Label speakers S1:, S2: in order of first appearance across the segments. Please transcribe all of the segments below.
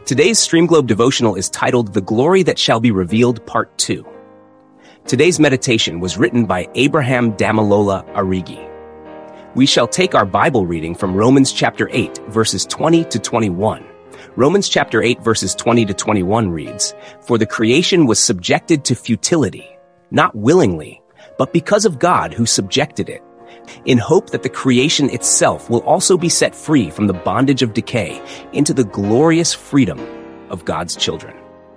S1: Today's Stream Globe devotional is titled The Glory That Shall Be Revealed, Part 2. Today's meditation was written by Abraham Damilola Arigi. We shall take our Bible reading from Romans chapter 8, verses 20 to 21. Romans chapter 8, verses 20 to 21 reads, "For the creation was subjected to futility, not willingly, but because of God who subjected it, in hope that the creation itself will also be set free from the bondage of decay into the glorious freedom of God's children."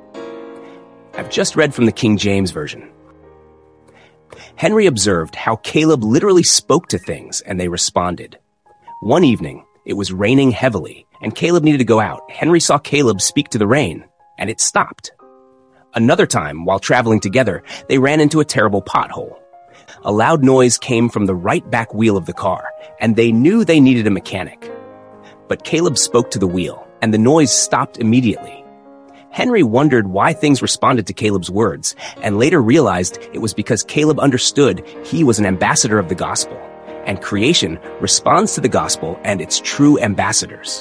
S1: I've just read from the King James Version. Henry observed how Caleb literally spoke to things and they responded. One evening, it was raining heavily and Caleb needed to go out. Henry saw Caleb speak to the rain and it stopped. Another time, while traveling together, they ran into a terrible pothole. A loud noise came from the right back wheel of the car, and they knew they needed a mechanic. But Caleb spoke to the wheel, and the noise stopped immediately. Henry wondered why things responded to Caleb's words, and later realized it was because Caleb understood he was an ambassador of the gospel, and creation responds to the gospel and its true ambassadors.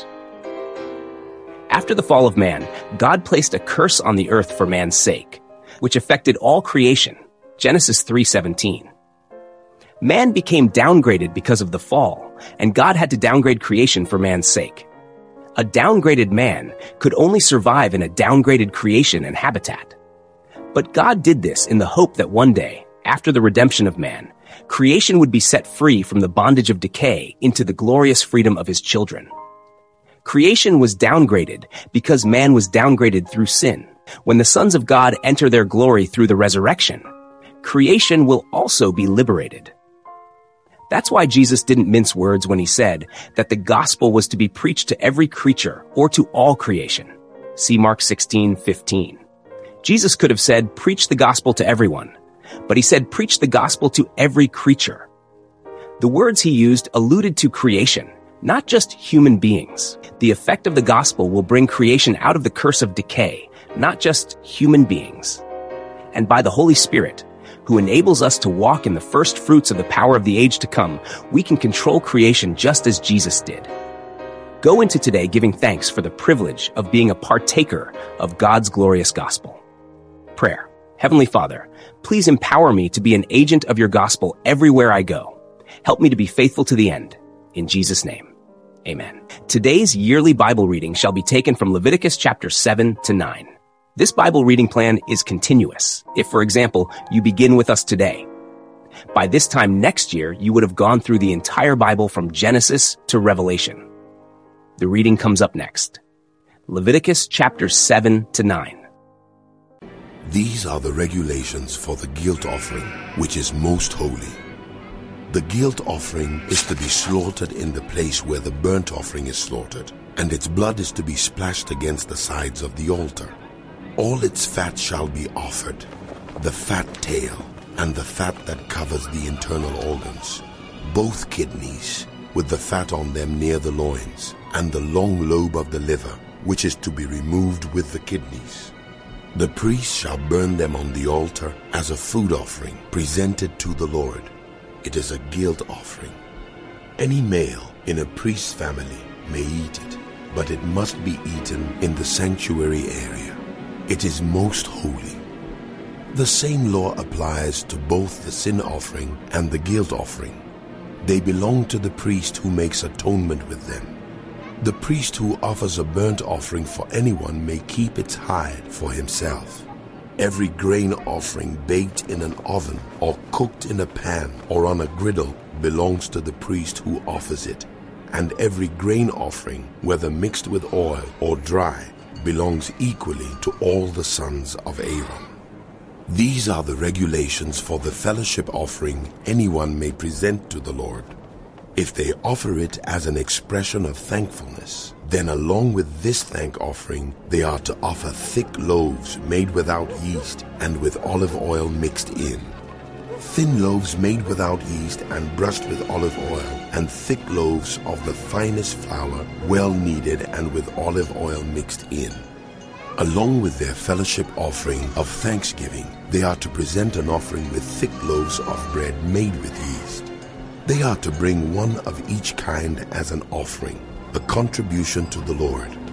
S1: After the fall of man, God placed a curse on the earth for man's sake, which affected all creation. Genesis 3:17. Man became downgraded because of the fall, and God had to downgrade creation for man's sake. A downgraded man could only survive in a downgraded creation and habitat. But God did this in the hope that one day, after the redemption of man, creation would be set free from the bondage of decay into the glorious freedom of his children. Creation was downgraded because man was downgraded through sin. When the sons of God enter their glory through the resurrection, creation will also be liberated. That's why Jesus didn't mince words when he said that the gospel was to be preached to every creature or to all creation. See Mark 16:15. Jesus could have said, preach the gospel to everyone, but he said, preach the gospel to every creature. The words he used alluded to creation, not just human beings. The effect of the gospel will bring creation out of the curse of decay, not just human beings. And by the Holy Spirit, who enables us to walk in the first fruits of the power of the age to come, we can control creation just as Jesus did. Go into today giving thanks for the privilege of being a partaker of God's glorious gospel. Prayer. Heavenly Father, please empower me to be an agent of your gospel everywhere I go. Help me to be faithful to the end. In Jesus' name, amen. Today's yearly Bible reading shall be taken from Leviticus chapter 7 to 9. This Bible reading plan is continuous. If, for example, you begin with us today, by this time next year, you would have gone through the entire Bible from Genesis to Revelation. The reading comes up next. Leviticus chapters 7 to 9.
S2: These are the regulations for the guilt offering, which is most holy. The guilt offering is to be slaughtered in the place where the burnt offering is slaughtered, and its blood is to be splashed against the sides of the altar. All its fat shall be offered, the fat tail and the fat that covers the internal organs, both kidneys with the fat on them near the loins, and the long lobe of the liver, which is to be removed with the kidneys. The priest shall burn them on the altar as a food offering presented to the Lord. It is a guilt offering. Any male in a priest's family may eat it, but it must be eaten in the sanctuary area. It is most holy. The same law applies to both the sin offering and the guilt offering. They belong to the priest who makes atonement with them. The priest who offers a burnt offering for anyone may keep its hide for himself. Every grain offering baked in an oven or cooked in a pan or on a griddle belongs to the priest who offers it. And every grain offering, whether mixed with oil or dry, belongs equally to all the sons of Aaron. These are the regulations for the fellowship offering anyone may present to the Lord. If they offer it as an expression of thankfulness, then along with this thank offering, they are to offer thick loaves made without yeast and with olive oil mixed in. Thin loaves made without yeast and brushed with olive oil, and thick loaves of the finest flour, well kneaded and with olive oil mixed in. Along with their fellowship offering of thanksgiving, they are to present an offering with thick loaves of bread made with yeast. They are to bring one of each kind as an offering, a contribution to the Lord.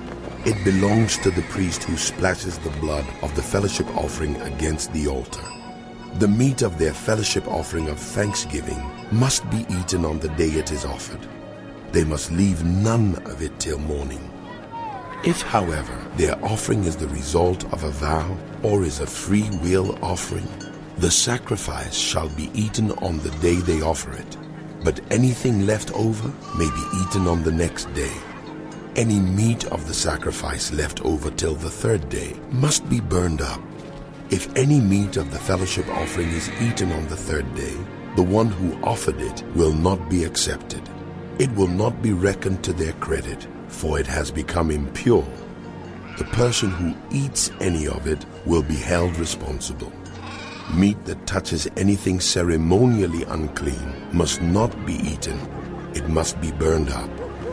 S2: It belongs to the priest who splashes the blood of the fellowship offering against the altar. The meat of their fellowship offering of thanksgiving must be eaten on the day it is offered. They must leave none of it till morning. If, however, their offering is the result of a vow or is a free will offering, the sacrifice shall be eaten on the day they offer it, but anything left over may be eaten on the next day. Any meat of the sacrifice left over till the third day must be burned up. If any meat of the fellowship offering is eaten on the third day, the one who offered it will not be accepted. It will not be reckoned to their credit, for it has become impure. The person who eats any of it will be held responsible. Meat that touches anything ceremonially unclean must not be eaten. It must be burned up.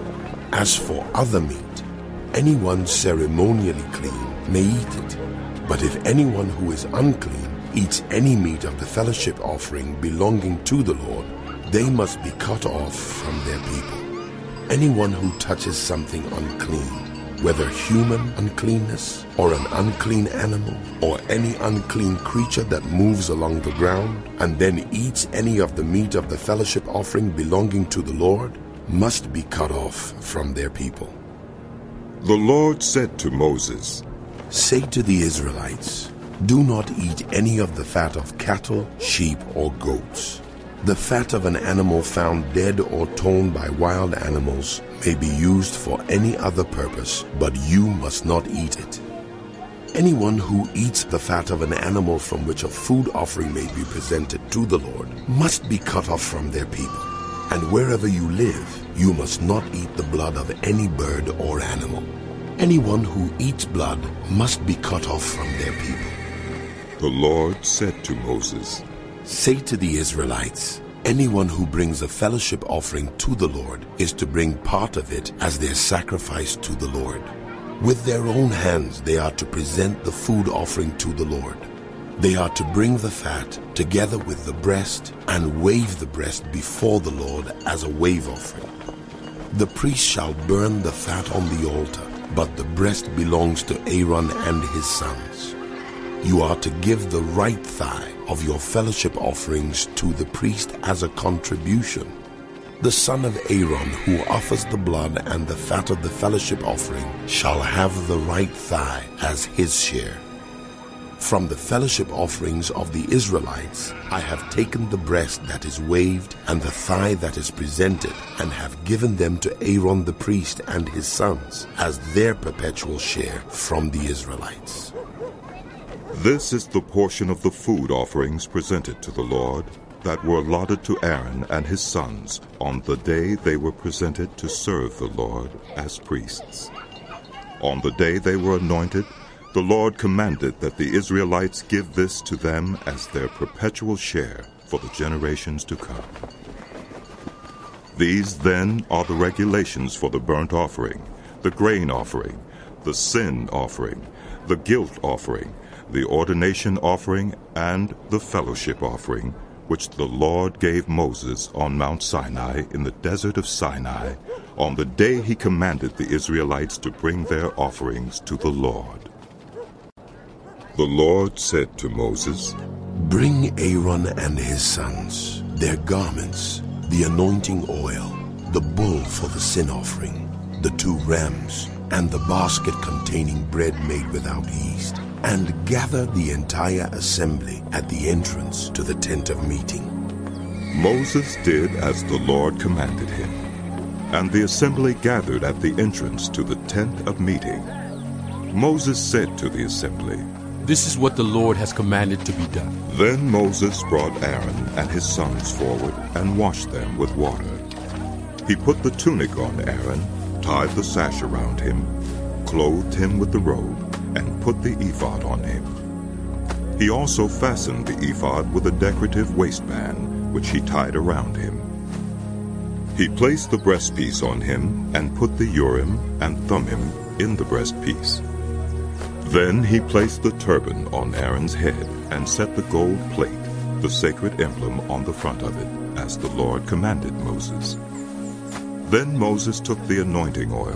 S2: As for other meat, anyone ceremonially clean may eat it. But if anyone who is unclean eats any meat of the fellowship offering belonging to the Lord, they must be cut off from their people. Anyone who touches something unclean, whether human uncleanness or an unclean animal or any unclean creature that moves along the ground, and then eats any of the meat of the fellowship offering belonging to the Lord, must be cut off from their people.
S3: The Lord said to Moses,
S2: "Say to the Israelites, do not eat any of the fat of cattle, sheep, or goats. The fat of an animal found dead or torn by wild animals may be used for any other purpose, but you must not eat it. Anyone who eats the fat of an animal from which a food offering may be presented to the Lord must be cut off from their people. And wherever you live, you must not eat the blood of any bird or animal. Anyone who eats blood must be cut off from their people."
S3: The Lord said to Moses,
S2: "Say to the Israelites, anyone who brings a fellowship offering to the Lord is to bring part of it as their sacrifice to the Lord. With their own hands they are to present the food offering to the Lord. They are to bring the fat together with the breast and wave the breast before the Lord as a wave offering. The priest shall burn the fat on the altar, but the breast belongs to Aaron and his sons. You are to give the right thigh of your fellowship offerings to the priest as a contribution. The son of Aaron who offers the blood and the fat of the fellowship offering shall have the right thigh as his share. From the fellowship offerings of the Israelites, I have taken the breast that is waved and the thigh that is presented, and have given them to Aaron the priest and his sons as their perpetual share from the Israelites."
S3: This is the portion of the food offerings presented to the Lord that were allotted to Aaron and his sons on the day they were presented to serve the Lord as priests. On the day they were anointed, the Lord commanded that the Israelites give this to them as their perpetual share for the generations to come. These then are the regulations for the burnt offering, the grain offering, the sin offering, the guilt offering, the ordination offering, and the fellowship offering, which the Lord gave Moses on Mount Sinai in the desert of Sinai, on the day he commanded the Israelites to bring their offerings to the Lord. The Lord said to Moses,
S2: "Bring Aaron and his sons, their garments, the anointing oil, the bull for the sin offering, the 2 rams, and the basket containing bread made without yeast, and gather the entire assembly at the entrance to the tent of meeting."
S3: Moses did as the Lord commanded him, and the assembly gathered at the entrance to the tent of meeting. Moses said to the assembly,
S4: "This is what the Lord has commanded to be done."
S3: Then Moses brought Aaron and his sons forward and washed them with water. He put the tunic on Aaron, tied the sash around him, clothed him with the robe, and put the ephod on him. He also fastened the ephod with a decorative waistband, which he tied around him. He placed the breastpiece on him and put the Urim and Thummim in the breastpiece. Then he placed the turban on Aaron's head and set the gold plate, the sacred emblem, on the front of it, as the Lord commanded Moses. Then Moses took the anointing oil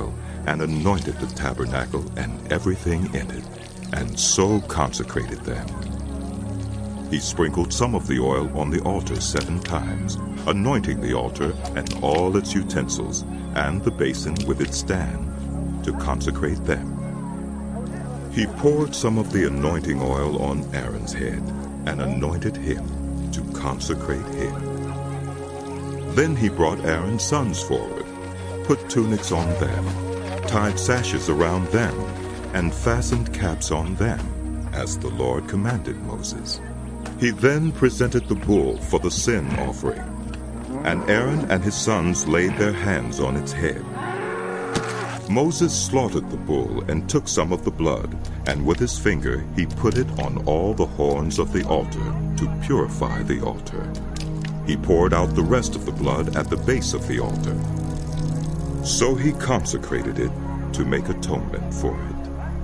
S3: and anointed the tabernacle and everything in it, and so consecrated them. He sprinkled some of the oil on the altar 7 times, anointing the altar and all its utensils, and the basin with its stand, to consecrate them. He poured some of the anointing oil on Aaron's head, and anointed him to consecrate him. Then he brought Aaron's sons forward, put tunics on them, tied sashes around them, and fastened caps on them, as the Lord commanded Moses. He then presented the bull for the sin offering, and Aaron and his sons laid their hands on its head. Moses slaughtered the bull and took some of the blood, and with his finger he put it on all the horns of the altar to purify the altar. He poured out the rest of the blood at the base of the altar. So he consecrated it to make atonement for it.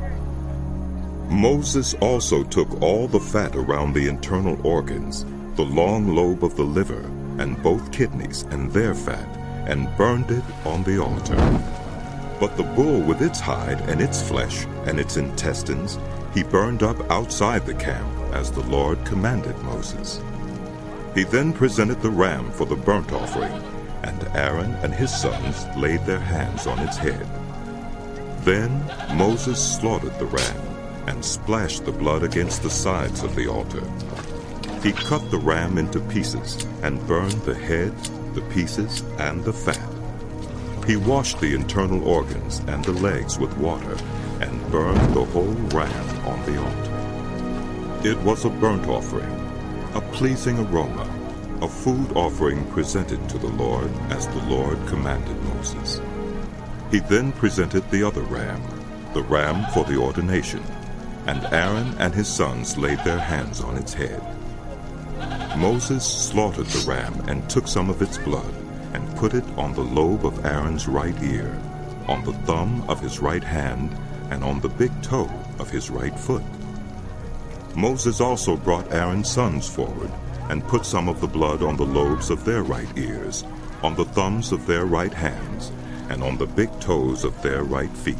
S3: Moses also took all the fat around the internal organs, the long lobe of the liver, and both kidneys and their fat, and burned it on the altar. But the bull with its hide and its flesh and its intestines he burned up outside the camp, as the Lord commanded Moses. He then presented the ram for the burnt offering, and Aaron and his sons laid their hands on its head. Then Moses slaughtered the ram, and splashed the blood against the sides of the altar. He cut the ram into pieces, and burned the head, the pieces, and the fat. He washed the internal organs and the legs with water, and burned the whole ram on the altar. It was a burnt offering, a pleasing aroma, a food offering presented to the Lord as the Lord commanded Moses. He then presented the other ram, the ram for the ordination, and Aaron and his sons laid their hands on its head. Moses slaughtered the ram and took some of its blood, and put it on the lobe of Aaron's right ear, on the thumb of his right hand, and on the big toe of his right foot. Moses also brought Aaron's sons forward, and put some of the blood on the lobes of their right ears, on the thumbs of their right hands, and on the big toes of their right feet.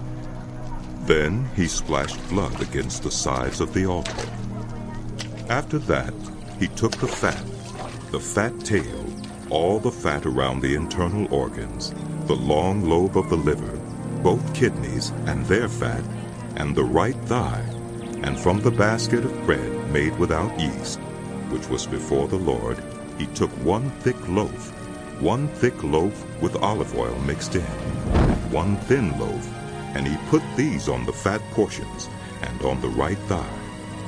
S3: Then he splashed blood against the sides of the altar. After that, he took the fat tail, all the fat around the internal organs, the long lobe of the liver, both kidneys and their fat, and the right thigh, and from the basket of bread made without yeast, which was before the Lord, he took one thick loaf with olive oil mixed in, and one thin loaf, and he put these on the fat portions, and on the right thigh.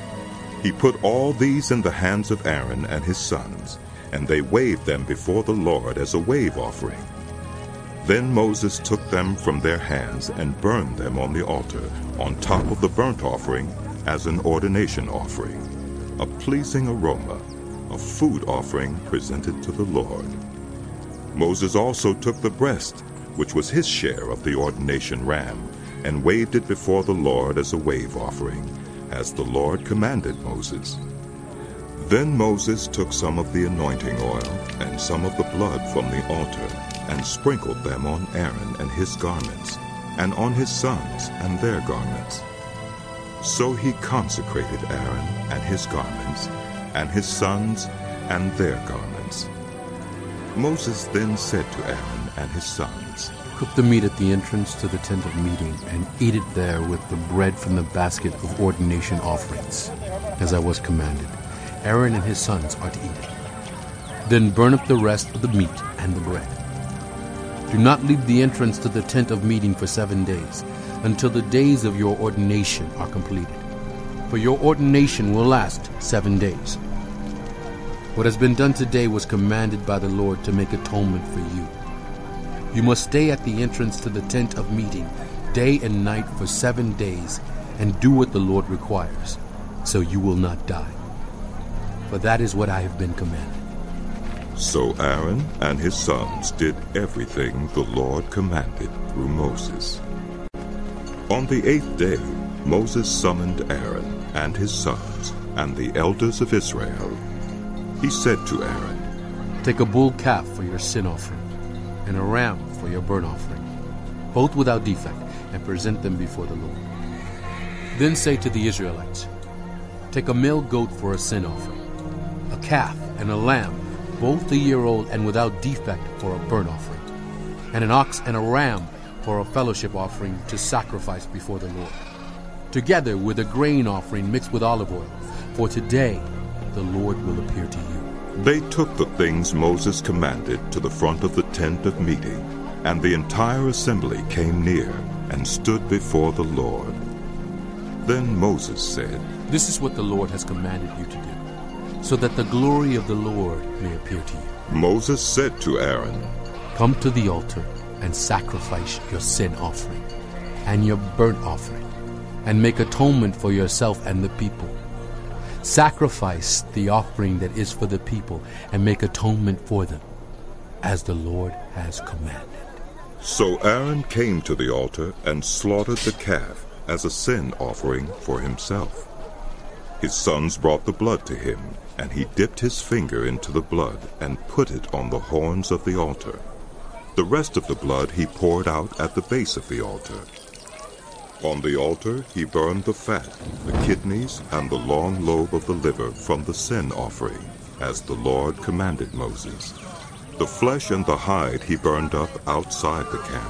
S3: He put all these in the hands of Aaron and his sons, and they waved them before the Lord as a wave offering. Then Moses took them from their hands and burned them on the altar, on top of the burnt offering, as an ordination offering, a pleasing aroma, a food offering presented to the Lord. Moses also took the breast, which was his share of the ordination ram, and waved it before the Lord as a wave offering, as the Lord commanded Moses. Then Moses took some of the anointing oil and some of the blood from the altar, and sprinkled them on Aaron and his garments, and on his sons and their garments. So he consecrated Aaron and his garments, and his sons and their garments. Moses then said to Aaron and his sons,
S4: Cook the meat at the entrance to the tent of meeting, and eat it there with the bread from the basket of ordination offerings, as I was commanded. Aaron and his sons are to eat it. Then burn up the rest of the meat and the bread. Do not leave the entrance to the tent of meeting for 7 days, until the days of your ordination are completed. For your ordination will last 7 days. What has been done today was commanded by the Lord to make atonement for you. You must stay at the entrance to the tent of meeting day and night for 7 days, and do what the Lord requires, so you will not die. For that is what I have been commanded.
S3: So Aaron and his sons did everything the Lord commanded through Moses. On the 8th day, Moses summoned Aaron and his sons and the elders of Israel. He said to Aaron,
S4: Take a bull calf for your sin offering, and a ram for your burnt offering. both without defect, and present them before the Lord. Then say to the Israelites, take a male goat for a sin offering, a calf and a lamb, both a year old and without defect for a burnt offering, and an ox and a ram for a fellowship offering to sacrifice before the Lord, together with a grain offering mixed with olive oil, for today the Lord will appear to you.
S3: They took the things Moses commanded to the front of the tent of meeting, and the entire assembly came near and stood before the Lord. Then Moses said,
S4: This is what the Lord has commanded you to do, so that the glory of the Lord may appear to you.
S3: Moses said to Aaron,
S4: Come to the altar and sacrifice your sin offering and your burnt offering, and make atonement for yourself and the people. Sacrifice the offering that is for the people, and make atonement for them, as the Lord has commanded.
S3: So Aaron came to the altar and slaughtered the calf as a sin offering for himself. His sons brought the blood to him, and he dipped his finger into the blood and put it on the horns of the altar. The rest of the blood he poured out at the base of the altar. On the altar he burned the fat, the kidneys, and the long lobe of the liver from the sin offering, as the Lord commanded Moses. The flesh and the hide he burned up outside the camp.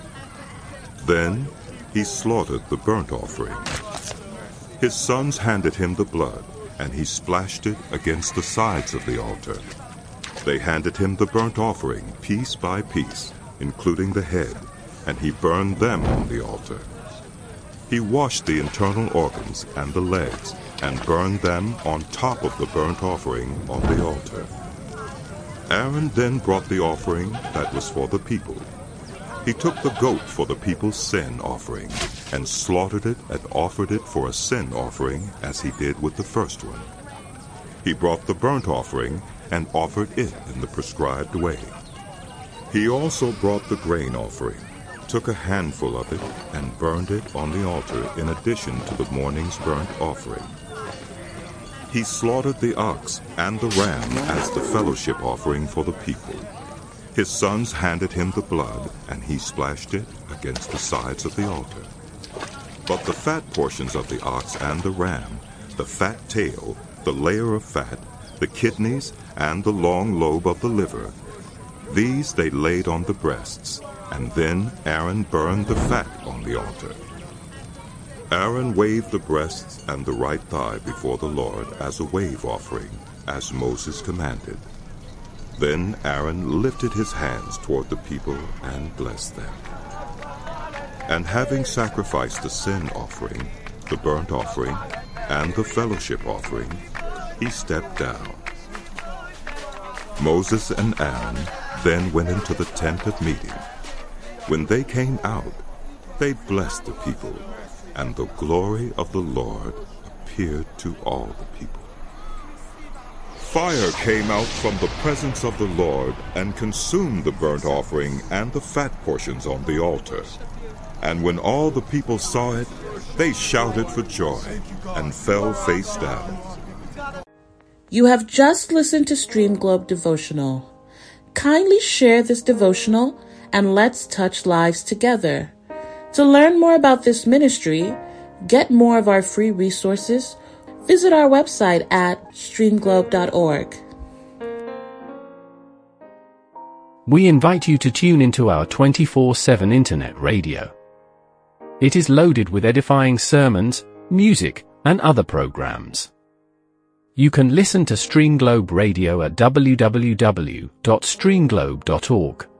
S3: Then he slaughtered the burnt offering. His sons handed him the blood, and he splashed it against the sides of the altar. They handed him the burnt offering piece by piece, including the head, and he burned them on the altar. He washed the internal organs and the legs, and burned them on top of the burnt offering on the altar. Aaron then brought the offering that was for the people. He took the goat for the people's sin offering, and slaughtered it and offered it for a sin offering, as he did with the first one. He brought the burnt offering and offered it in the prescribed way. He also brought the grain offering, took a handful of it, and burned it on the altar in addition to the morning's burnt offering. He slaughtered the ox and the ram as the fellowship offering for the people. His sons handed him the blood, and he splashed it against the sides of the altar. But the fat portions of the ox and the ram, the fat tail, the layer of fat, the kidneys, and the long lobe of the liver, these they laid on the breasts, and then Aaron burned the fat on the altar. Aaron waved the breasts and the right thigh before the Lord as a wave offering, as Moses commanded. Then Aaron lifted his hands toward the people and blessed them. And having sacrificed the sin offering, the burnt offering, and the fellowship offering, he stepped down. Moses and Aaron then went into the tent of meeting. When they came out, they blessed the people, and the glory of the Lord appeared to all the people. Fire came out from the presence of the Lord and consumed the burnt offering and the fat portions on the altar. And when all the people saw it, they shouted for joy and fell face down.
S5: You have just listened to Stream Globe Devotional. Kindly share this devotional and let's touch lives together. To learn more about this ministry, get more of our free resources, visit our website at streamglobe.org.
S6: We invite you to tune into our 24/7 internet radio. It is loaded with edifying sermons, music, and other programs. You can listen to Stream Globe Radio at www.streamglobe.org.